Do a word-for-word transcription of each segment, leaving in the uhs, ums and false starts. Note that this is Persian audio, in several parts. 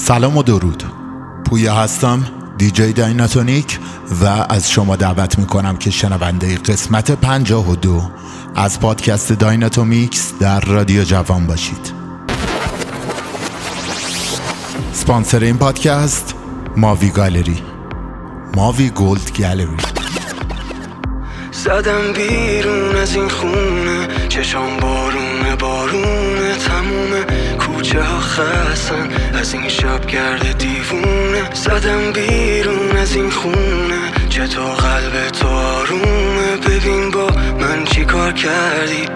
سلام و درود. پویا هستم، دیجی دایناتونیک، و از شما دعوت میکنم که شنونده قسمت پنجاه و دو از پادکست دایناتومیکس در رادیو جوان باشید. سپانسر این پادکست ماوی گالری، ماوی گولد گالری. زدم بیرون از این خونه، چشام بارونه بارونه، تموم کوچه ها خستن از این شب گرد دیوونه. زدم بیرون از این خونه، چطور قلب تو آرومه، ببین با من چی کار کردی.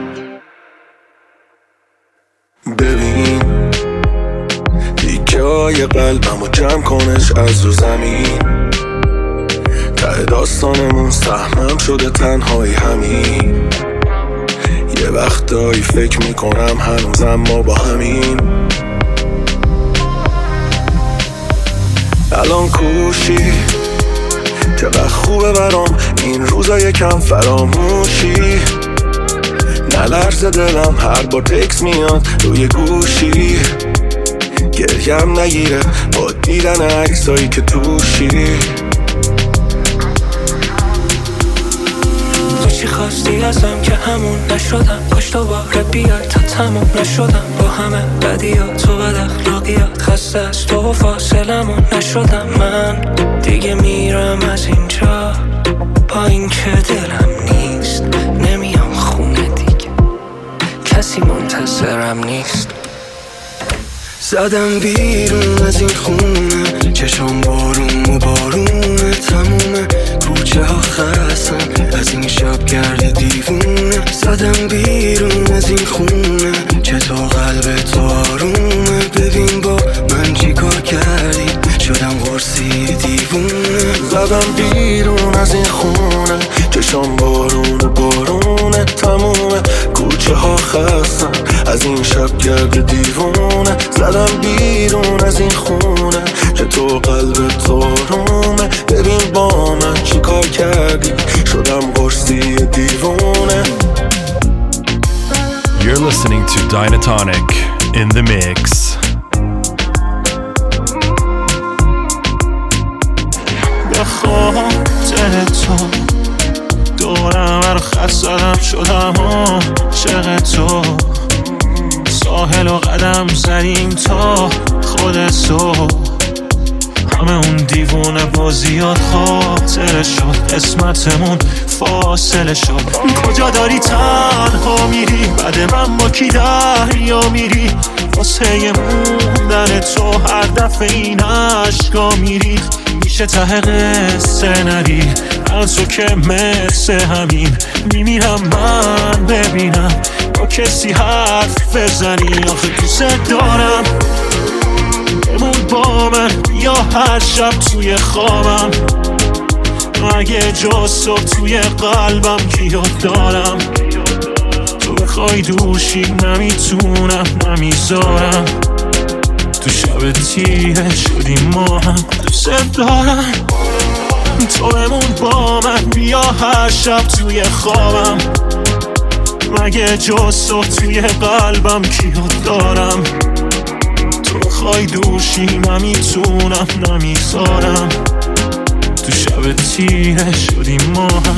ببین دیگه های قلبمو جمع کنش از رو زمین، ته داستانمون سهمم شده تنهایی همین. یه وقتایی فکر میکنم هنوزم ما با همین. الان کوشی چقدر خوبه برام این روزا یکم فراموشی، نلرزه دلم هر بار تکس میاد روی گوشی، گریم نگیره با دیدن عکسایی که توشی. چی خواستی ازم که همون نشدم، کاش دوباره بیای تا تموم نشدم با همه بدیا تو بد اخلاقیات، خسته از تو و فاصلمون نشدم. من دیگه میرم از اینجا با این که دلم نیست، نمیام خونه دیگه کسی منتظرم نیست. زدم بیرون از این خونه، چشام بارون و بارونه، تموم کوچه ها خستن از این شب گرد دیوونه. زدم بیرون از این خونه، چطور قلب تو آرومه، ببین با من چی کار کردی، شدم قرصی دیوونه. زدم بیرون از این خونه، چشام بارون و بارونه، تموم کوچه ها خستن از این شب گرد دیوونه. زدم بیرون از این خونه، چطور قلب تو آرومه، ببین با من چی کار کردی، شدم قرصی دیوونه. You're listening to Dynatonic in the mix. به خاطر تو دورم رو خط زدم، شدم عاشق تو، ساحل و قدم زدیم تا خود تو، همه اون دیوونه بازیات خاطره شد، قسمتمون فاصله شد. کجا داری تنها میری، بعد من با کی دریا میری، واسه موندن تو هر دفعه این عشقا میری، میشه ته قصه نری از تو که مثل همین میمیرم من ببینم با کسی حرف بزنی. آخه دوست دارم بمون با من یا هر شب توی خوابم، اگه جز تو توی قلبم کیو دارم، تو بخوای دوشی نمیتونم نمیذارم، تو شب تیه شدیم ما هم. دوست دارم تو بمون با من بیا هر شب توی خوابم، مگه جز تو توی قلبم کیو دارم، تو بخوای دوشی نمیتونم نمیذارم، تو شب تیره شدیم ما هم.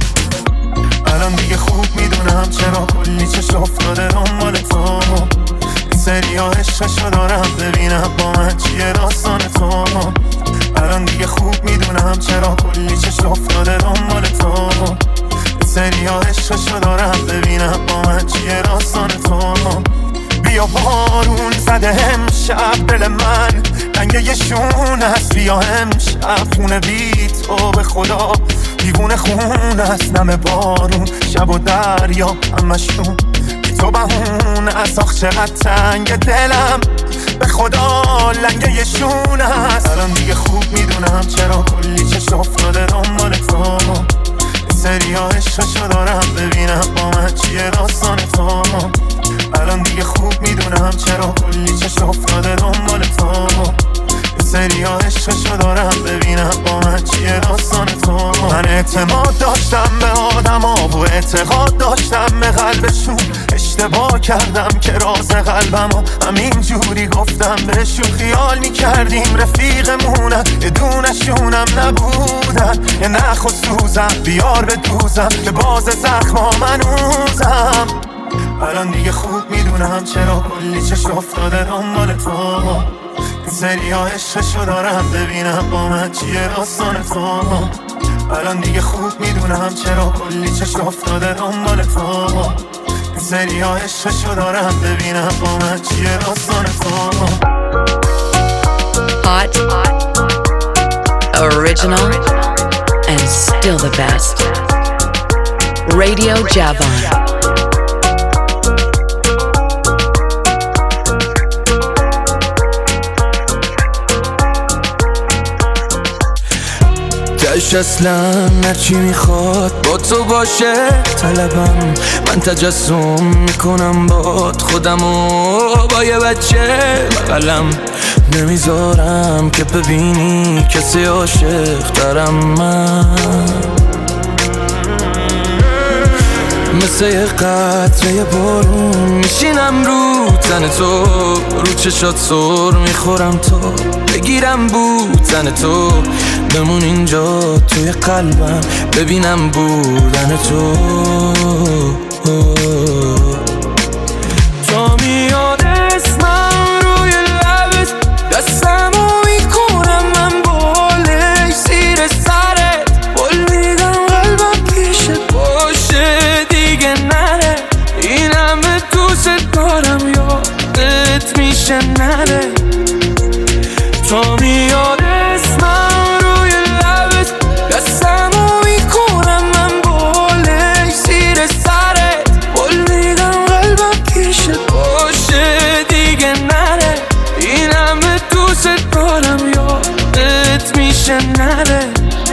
الان دیگه خوب میدونم چرا کلی چشم افتاده دنبال تو، این سری ها عشقشو دارم ببینم با من چیه داستان تو. الان دیگه خوب میدونم چرا کلی چشم افتاده دنبال تو، این سری ها عشقشو دارم ببینم با من چیه داستان تو. بیا بارون زده امشب دل من لنگه یه شون هست، بیا امشب خونه بی تو به خدا دیوونه خون هست، نم بارون شب و دریا همشون بی تو بهون از. آخ چقدر تنگ دلم به خدا لنگه یه شون هست. الان دیگه خوب میدونم چرا کلی چشم افتاده دنبال تو، این سری ها عشقشو دارم ببینم با من چیه داستان تو. الان دیگه خوب میدونم چرا کلی چشم افتاده دنبال تو، این سری ها عشقشو دارم ببینم با من چیه داستان تو. من اعتماد داشتم به آدم ها و اعتقاد داشتم به قلبشون، اشتباه کردم که راز قلبمو همین جوری گفتم. بهشون خیال میکردیم رفیقمونن، یه دونشونم نبودن. یه نخ و سوزم بیار به دوزم که باز زخما منوزم. الان دیگه خوب میدونم چرا کلی چشم افتاده دنبال تو. این سری ها عشقشو دارم ببینم با من چیه داستان تو. الان دیگه خوب میدونم چرا کلی چشم افتاده دنبال تو. این سری ها عشقشو دارم ببینم با من چیه داستان تو. Hot, original, and still the best. Radio Javon. داشت اصلا هرچی میخواد با تو باشه طلبم. من تجسم میکنم باد خودمو با یه بچه بغلم. نمیذارم که ببینی کسی عاشق دارم. من مثل یه قطره بارون میشینم رو تن تو، رو چشات سر میخورم تو بگیرم بودن تو. بمون اینجا توی قلبم ببینم بودن تو. تا میاد اسمم روی لبت دستمو میکنم من بالش زیر سرت. بول میدم قلبم پیشت باشه دیگه نره. این همه دوست دارم یادت میشه نره. تا میاد اسمم روی لبت دستمو میکنم من بالش زیر سرت. بول میدم قلبم پیشت باشه دیگه نره. این همه دوست دارم یادت میشه نره.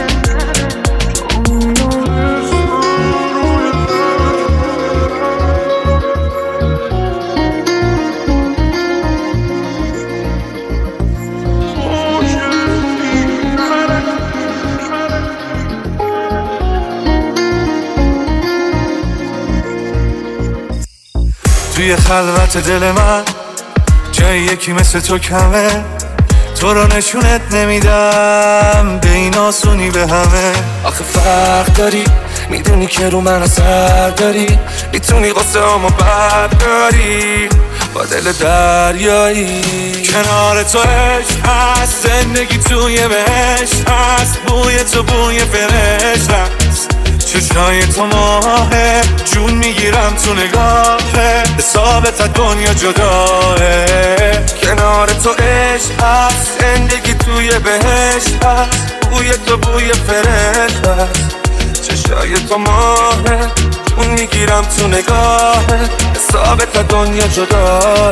توی خلوت دل من جای یکی مثل تو کمه. تو رو نشونت نمیدم به این آسونی به همه. آخه فرق داری میدونی که رو من اثر داری. میتونی قصه همو برداری با دل دریایی. کنار تو عشق هست، زندگی توی بهشت هست. بوی تو بوی فرشت هست. چشای تو ماهه جون میگیرم تو نگاهه. حسابت از دنیا جداه. کنار تو عشق هست، زندگی توی بهشت هست. بوی تو بوی فرشت هست. چشای تو ماهه جون میگیرم تو نگاهه. حسابت از دنیا جداه.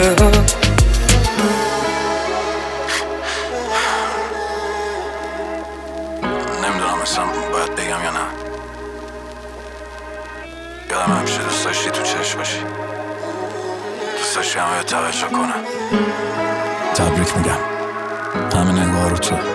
نمیدونم اصلا باید بگم یا نه. یادم همیشه دوست داشتی تو چشم باشی. دوست داشتی همه توجه کنم. تبریک میگم همه نگاه رو تو.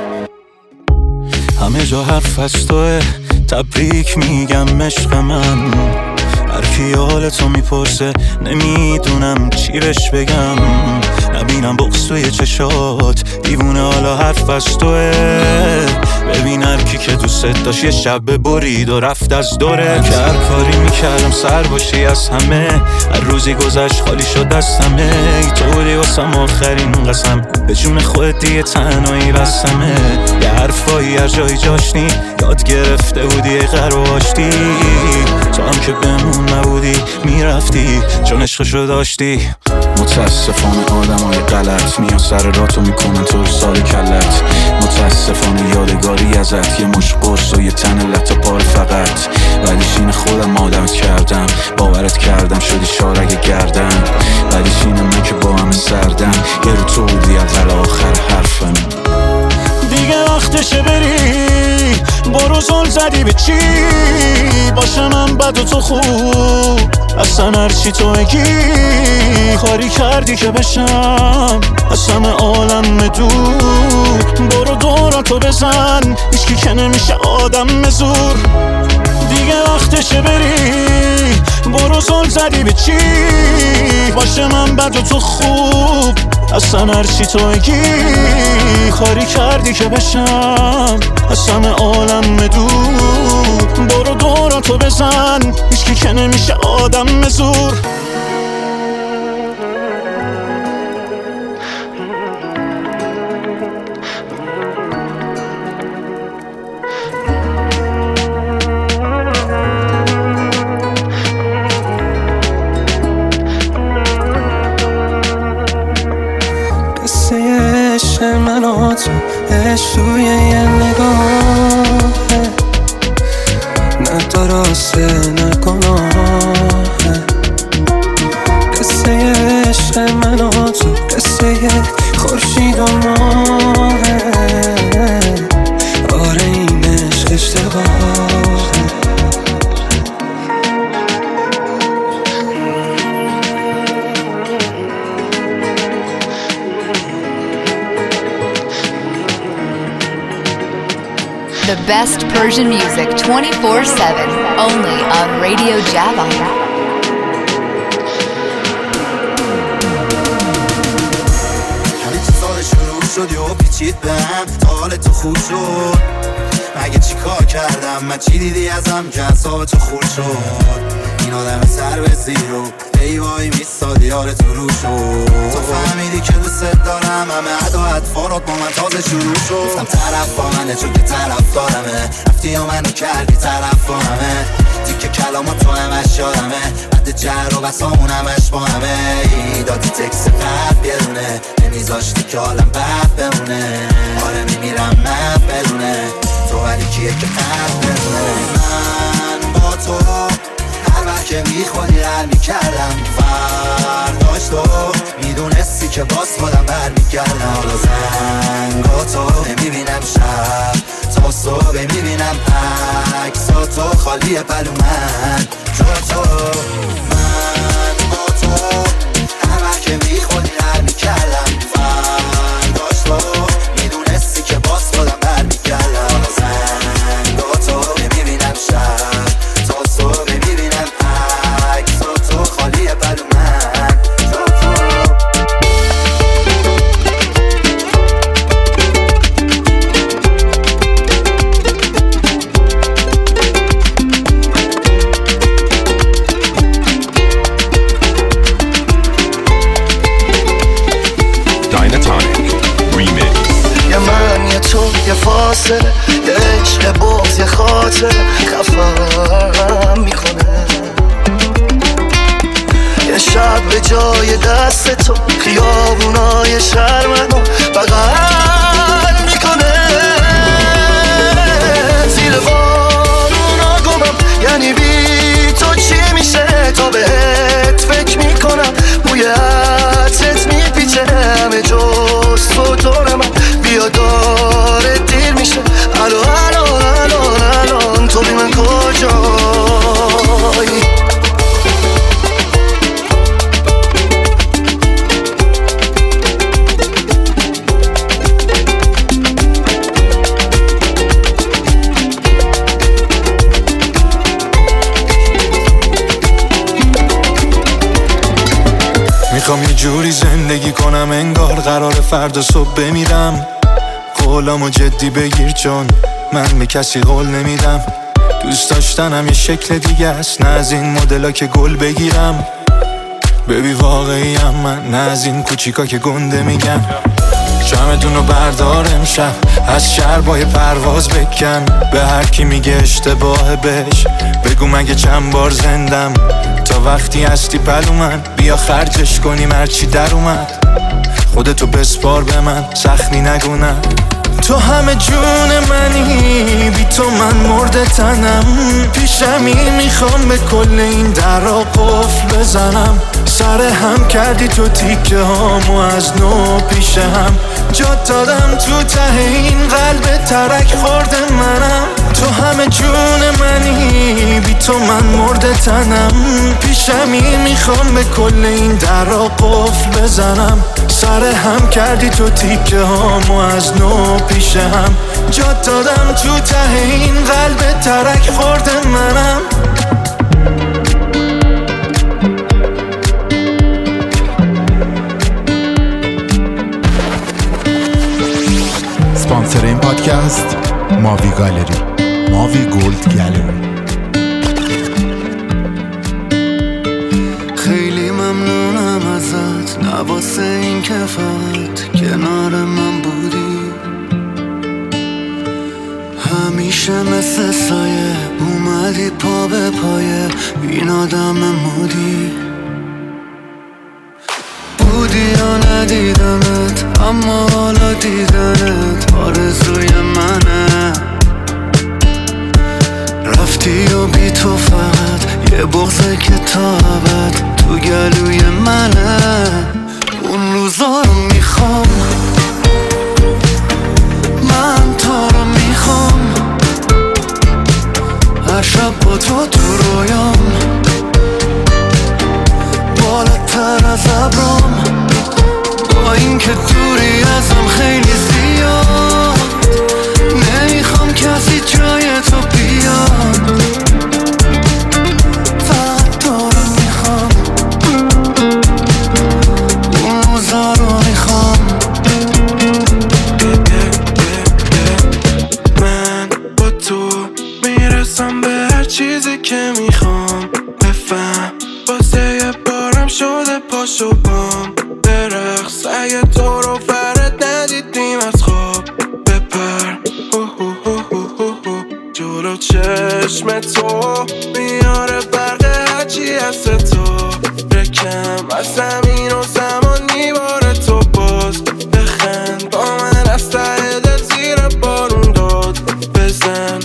همه جا حرف از توه. تبریک میگم عشق من. هر کی حال تو میپرسه نمیدونم چی بهش بگم. نبینم بغض توی چشات دیوونه حالا حرف از توه. ببین هر کی که دوست داشت یه شب برید و رفت از دوره. که هر کاری میکردم سر باشی از همه. هر روزی گذشت خالی شد دستمه. ای تو بودی واسم آخرین قسم. به جون خودت دیگه تنهایی بستمه. یه حرفایی هر جایی جاشنی یاد گرفته بودی غر و آشتی. تو هم که بمون نبودی میرفتی چون عشقشو داشتی. متاسفانه آدم های غلط میان سر راتو میکنن تو سال کلت. متاسفانه یادگاری ازت یه مش قرص و یه تن لط و پار فقط. ولی شین خودم آدمت کردم، باورت کردم شدی شارگ گردن. ولی شین من که با همه سردم یه رو تو بودی اول آخر حرفم. دیگه وقتشه بری، برو زل زدی به چی؟ باشه من بد و تو خوب، اصلا هرچی تو بگی کاری کردی که بشم از همه عالم دور. برو دوراتو بزن، هیچکی که نمیشه آدم زور. دیگه وقتشه بری، برو زل زدی به چی؟ باشه من بد و تو خوب، اصلا هرچی تو بگی کاری کردی که بشم از همه عالم دور. برو دوراتو بزن، هیچکی که نمیشه آدم به زور. من و تو عشق توی یه نگاهه، نه درسته نه گناهه. قصه عشق من و تو قصه خورشید و ماهه. آره این عشق اشتباهه. The best Persian music twenty-four seven, only on Radio Javan. همه چیزا شروع شد و پیچید بهم، تا حال تو خوب شد. مگه چی کار کردم من؟ چی دیدی ازم که اعصاب تو خورد شد؟ این آدم سر به زیرو ای وای میستادی یار تو رو شد. تو فهمیدی که دوست دارم، همه عدا اطفارات با من تازه شروع شد. گفتم طرف با منه چون که طرف دارمه، رفتی یا منو کردی طرف با همه. دیگه کلامات تو همش یادمه، بعد جر و بسامون همش با همه. دادی تکس قد بیرونه، نمیذاشتی که حالم بد بمونه. آره میمیرم من بدونه تو ولی کیه که قد بمونه. من با تو هر وقت که میخوادی رل میکردم، فرداش تو میدونستی که باز خودم برمیگردم. حالا زنگاتو نمیبینم شب تا صبح میبینم عکساتو خالیه پلو من جا تو. من با تو هر وقت که میخوادی رل میکردم، فرداش تو میدونستی که باز خودم برمیگردم. حالا زنگاتو نمیبینم شب تا صبح میبینم عکساتو خالیه پلو من جا تو. یه فاصله، یه عشق بغض، یه خاطر خفم میکنه. یه شب به جای دست تو خیابونای شهر منو بغل میکنه. زیر بارونا گمم، یعنی بی تو چی میشه؟ تا بهت فکر میکنم، بوی عطرت میپیچه همه جز تو دور من. بیا داره دیر میشه، الو الو الو الان تو بی من کجایی؟ میخوام یه جوری زندگی کنم انگار قرار فردا صبح بمیرم. قولامو جدی بگیر چون من به کسی قول نمیدم. دوست داشتنم یه شکل دیگه است، نه از این مدلا که گل بگیرم. ببی واقعیم من، نه از این کوچیکا که گنده میگن. شمعدونو بردار امشب، از شهر با یه پرواز بکن. به هر کی میگه اشتباه بهش بگو مگه چند بار زندم. تا وقتی هستی پلو من، بیا خرجش کنیم هرچی در اومد. خودتو بسپار به من، سختی نگونم. تو همه جون منی، بی تو من مرده تنم. پیشمی میخوام به کل این درا قفل بزنم. سر هم کردی تو تیکه هامو از نو پیش هم. جا دادم تو ته این قلب ترک خورده منم. تو همه جون منی، بی تو من مرده تنم. پیشمی میخوام به کل این درا قفل بزنم. سر هم کردی تو تیکه هامو از نو پیش هم. جا دادم تو ته این قلب ترک خورده منم. پادکست ماوی گالری، ماوی گولد گالری. خیلی ممنونم ازت، نواسه این که فقط کنار من بودی، همیشه مثل سایه اومدی پا به پایه، این آدم مودی بودی یا ندیدمت، اما حالا دیدنت آرزوی منه. رفتی و بی تو فقط یه بغضه که تا ابد تو گلوی منه. اون روزا رو میخوام، من تو رو میخوام، هر شب با تو تو رویام، بالاتر از ابرام، با این که دوری ازم خیلی زیاد، نمیخوام کسی جای تو بیاد، فقط تو رو میخوام، اون روزا رو میخوام. من با تو میرسم به هر چیزی که میخوام، بفهم واسه یه بارم شده پاشو بام برقص، اگه تو رو فرد ندیدیم از خواب بپر جلو چشم تو میاره برق هرچی هست تو، رکم از زمین و زمان میباره تو باز، بخند با من از ته دل زیر بارون داد بزن.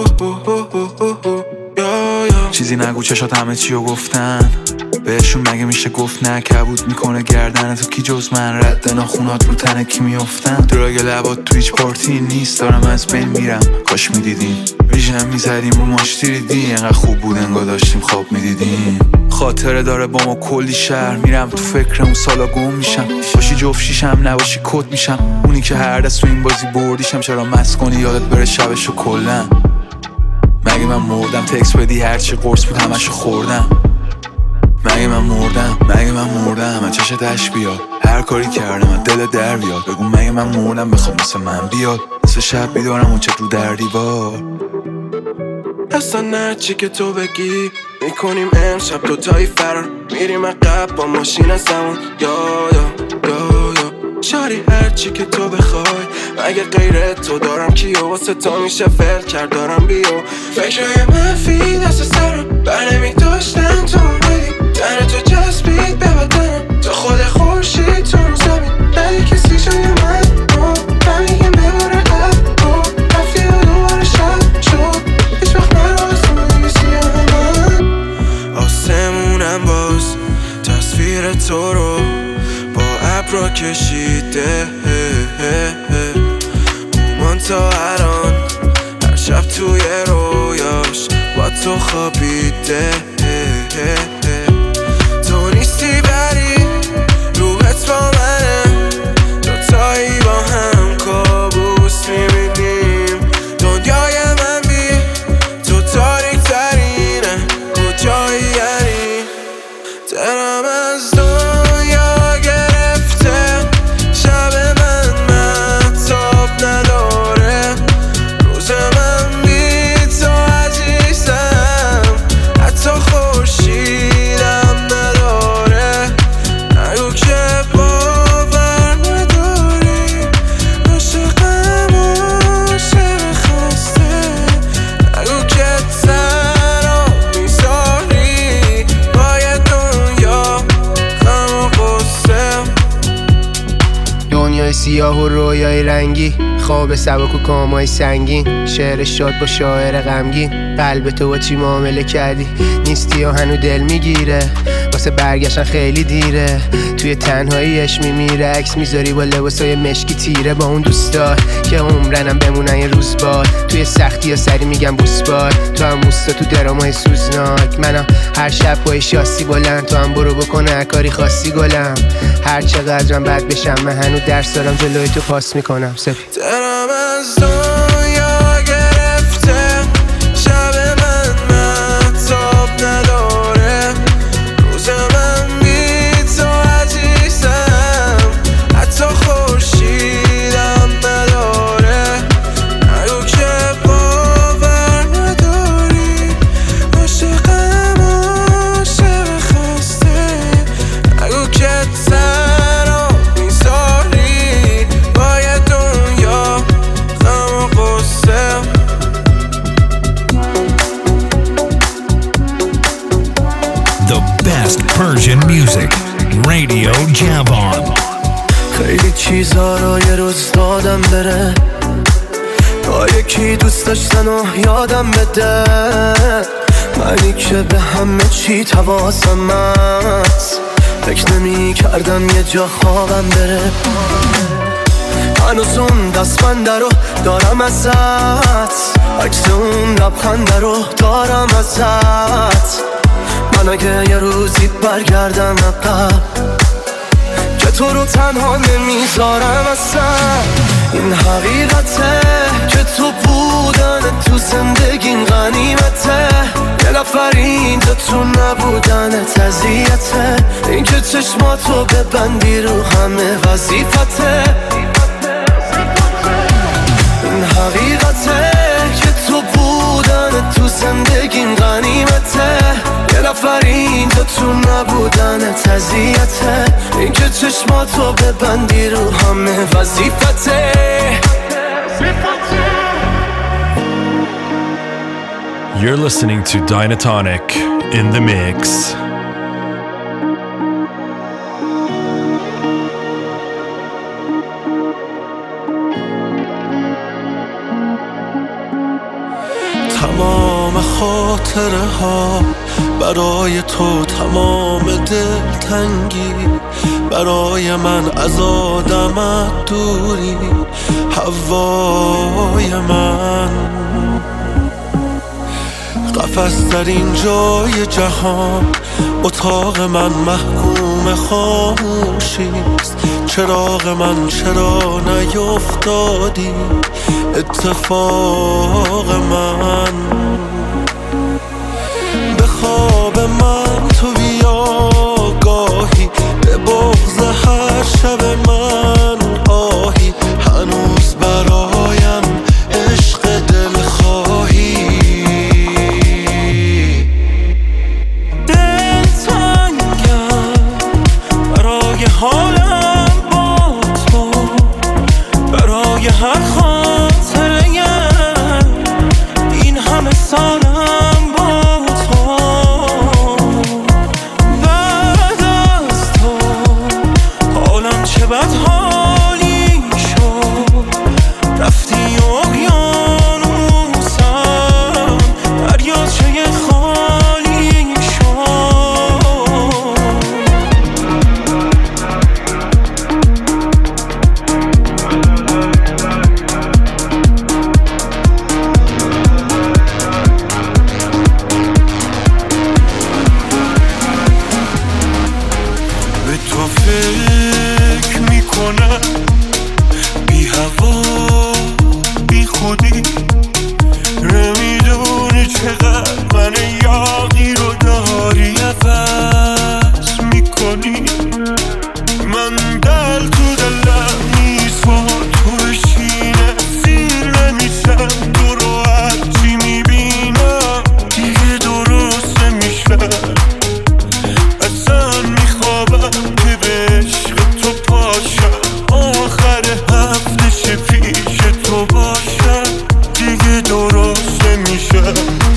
چیزی نگو چشات همه چیو گفتن، بهشون مگه میشه گفت نه؟ کبود میکنه گردن تو کی جز من، رد ناخونات رو تنه کی میافتن، دراگ لبات تو هیچ پارتی نیست، دارم از بین میرم کاش میدیدیم، ویژن میزدیم رو ماشتی ریدی، اینقدر خوب بود انگار داشتیم خواب میدیدیم. خاطره داره با ما کلی شهر، میرم تو فکر اون سالا گم میشم، باشی جفت شیشم نباشی کت میشم، اونی که هر دست تو این بازی بردیشم، چرا مست کنی یادت بره شبشو کلن. مگه من مردم تکس بدی هرچی قرص بود همشو خوردم، مگه من مردم مگه من مردم من چشت اش بیاد، هر کاری کردم من دل در بیاد، بگو مگه من مردم بخواد مثل من بیاد، مثل شب بیدارم اون چه رو در دیوار. اصلا نه چی که تو بگی میکنیم امشب دوتایی فرار، میریم عقب با ماشین از زمان یا یا یا یا شاری هر چی که تو بخوای، اگه غیر تو دارم کیو واسه تا میشه فعل کرد دارم بیو، فکرهای منفی دست سرم بر نمی داشتن تو اومدی، تن تو جذبید به بدنم تو خود خورشید تو رو زمین، ندی کسی جای من نمیگیم بباره قلب رفتی و دوباره شب شد، هیچ وقت من رو از تو نمیسی من، آسمونم باز تصویر تو رو با ابرا کشیده، اومان تا الان هر شب توی رویاش با تو خوابیده، تو نیستی ولی روحت با منه، دوتایی با هم کابوس میبینیم، دنیای من بی تو تاریک ترینه، کجایی یعنی دلم از دنیا گرفته، شب من مهتاب نداره، روز من بی تو عزیزم، حتی خورشیدم نداره، نگو که باور نداری، عاشقم عاشق خسته، نگو که تنها میذاری با یه دنیا غم و غصه. دنیای سیاه و رویای رنگی، خواب سبک و کامای سنگین، شعر شاد با شاعر غمگین، قلب تو با چی معامله کردی، نیستی و هنو دل میگیره، واسه برگشتن خیلی دیره، توی تنهاییش میمیره، عکس میذاری با لباسای مشکی تیره، با اون دوستات که عمرنم بمونن یه روز بار، توی سختی ها سری میگم بوس بار، تو هم موستا تو درامای سوزناک، منم هر شب با شاسی بلند، تو هم برو بکنه هر کاری خاصی گلم، هر چقدرم بد بشم من هنو درس دارم جلوی تو پاس میکنم سپی. دلم از دنیا گرفته، شب من مهتاب نداره، روز من بی تو عزیزم، حتی خورشیدم نداره، Persian music. Radio Javan. خیلی چیزا رو یه روز دادم بره، تا یکی دوست داشتن و یادم بده. منی که به همه چی تواسم هست، فکر نمی کردم یه جا خوابم بره. هنوز اون دستبنده رو دارم ازت، عکس اون لبخنده رو دارم ازت. من اگه یه روزی برگردم عقب، که تو رو تنها نمیذارم اصلا. این حقیقته که تو بودن تو زندگیم غنیمته، یه نفر اینجا تو نبودن تزیته. این که چشماتو ببندی رو همه وظیفته. این حقیقته که تو بودن تو زندگیم غنیمته، یه نفر اینجا تو نبودن تزیته. این که چشماتو ببندی رو همه وظیفته. You're listening to Dynatonic in the mix. تمام خاطره ها برای تو، تمام دلتنگی برای من، از آدمت دوری هوای من. قفس در این جای جهان، اتاق من محکوم خاموشیست. چراغ من چرا نیفتادی اتفاق من؟ به خواب من تو بیا گاهی، به بغض هر شب من آهی. هنوز برایم عشق دل خواهی. دل تنگم برای حالم با تو، برای هر خاطره این همه سالم با تو. بعد از تو حالم چه بد حالی شد. رفتی اقیانوسم، دریاچه خالی شد. به تو فکر میکنم بی هوا بی خودی، نمیدونی چقدر من یاغی رو داری عوض میکنی. من دل تو دلم نیست و تو بشینه سیر نمیشم. تو رو هرچی میبینم دیگه درست نمیشم. اصلا میخوابم که به عشق تو پاشم، آخر هفته شه پیش تو باشم. دیگه درست نمیشم.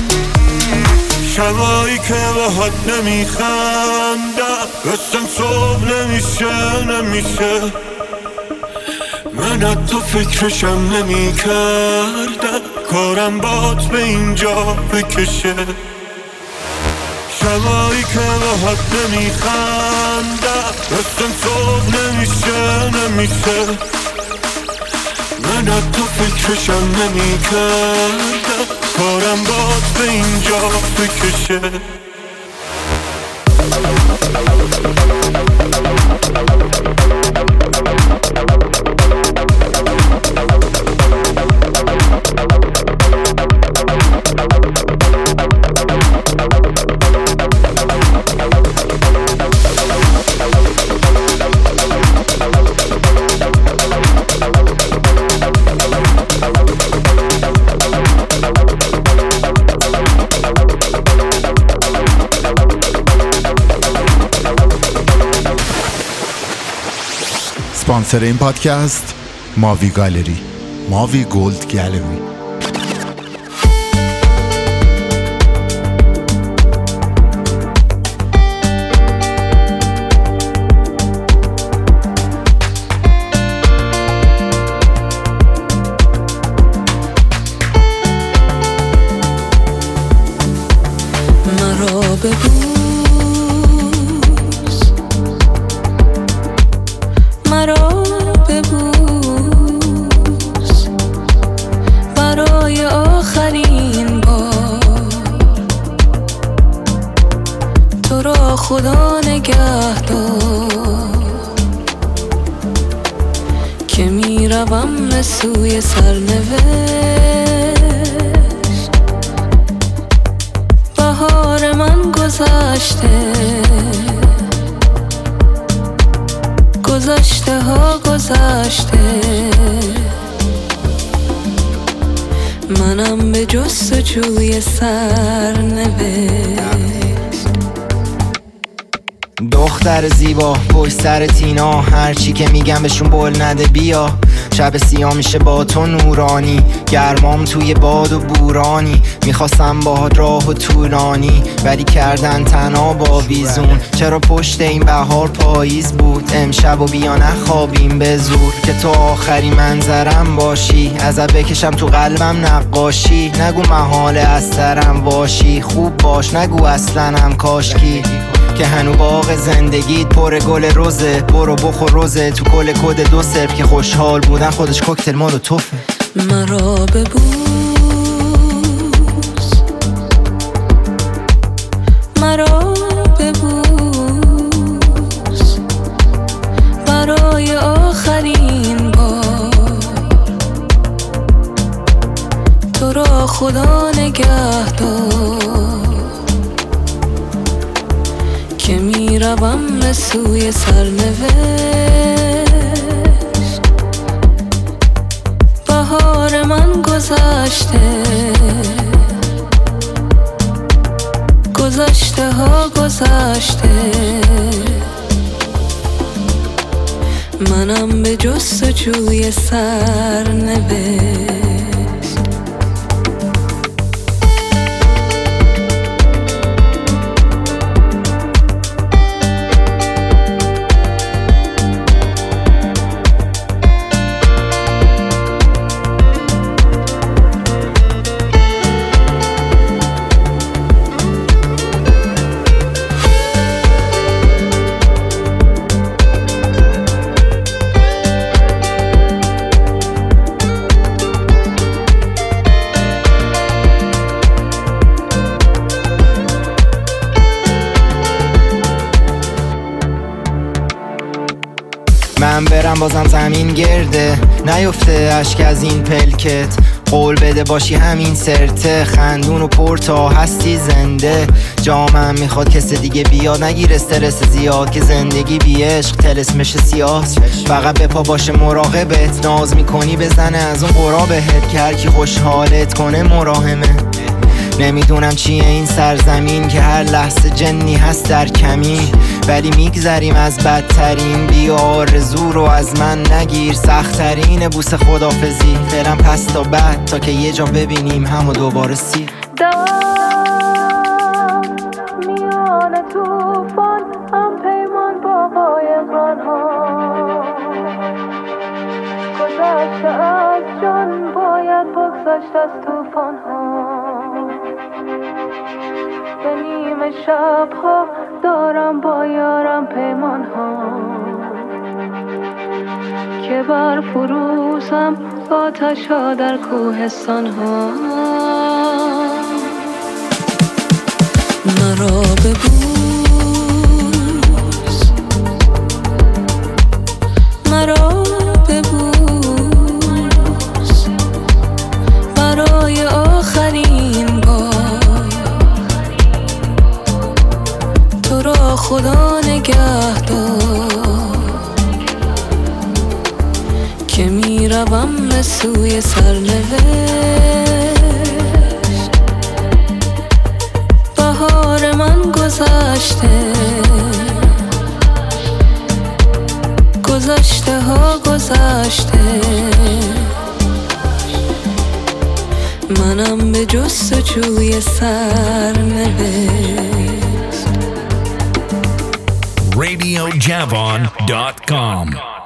شبایی که باهات نمیخندم، اصلا صبح نمیشه نمیشه. من حتی فکرشم نمیکردم کارم بات به اینجا بکشه. شبایی که باهات نمیخندم، اصلا صبح نمیشه نمیشه. من حتی فکرشم نمیکردم کارم بات به اینجا بکشه. اسپانسر این پادکست ماوی گالری، ماوی گولد گالری. نگه دار که میروم به سوی سرنوشت. بهار من گذشته، گذشته ها گذشته، منم به جستجوی سرنوشت. دختر زیبا پشت سر تینا، هرچی که میگم بهشون بول نده بیا. شب سیاه میشه با تو نورانی، گرمام توی باد و بورانی. میخواستم باهات راه و طولانی، ولی کردن تنها با ویزون. چرا پشت این بهار پاییز بود، امشب و بیا نخوابیم به زور. که تو آخری منظرم باشی، ازت بکشم تو قلبم نقاشی. نگو محاله از سرم باشی، خوب باش نگو اصلا هم کاشکی. که هنو باغ زندگیت پر گل روزه، برو بخور روزه تو کل کد دو صرف. که خوشحال بودن خودش کوکتل مال و توفه. مرا ببوس، مرا ببوس، برای آخرین بار. تو را خدا نگه دار که میروم به سوی سرنوشت. بهار من گذشته، گذشته ها گذشته، منم به جستجوی سرنوشت. من برم بازم زمین گرده، نیفته اشک از این پلکت. قول بده باشی همین سرته، خندون و پر تا هستی زنده. جامم میخواد کس دیگه بیاد، نگیر استرس زیاد که زندگی بی عشق طلسمش سیاه. فقط به پا باشه مراقبت، ناز میکنی بزنه از اون قرا بهت. که هر کی خوشحالت کنه مراهمه. نمیدونم چیه این سرزمین که هر لحظه جنی هست در کمین. ولی میگذریم از بدترین، بی آرزو رو از من نگیر. سخت‌ترین بوس خدافزی فعلا پس تا بعد، تا که یه جا ببینیم همو دوباره سیر. میان توفان هم پیمان با قایقان ها، گذشته از جان باید بگذشت از توفان ها. به نیمه شب ها دارم با یارم پیمان ها، که بر فروزم آتش ها در کوهستان ها. مرا ببوس، مرا ببوس، برای آخرین بار. تو را خدا نگه دار که میروم به سوی سرنوشت. بهار من گذشته، گذشته ها گذشته، منم به جستجوی سرنوشت. radio javon dot com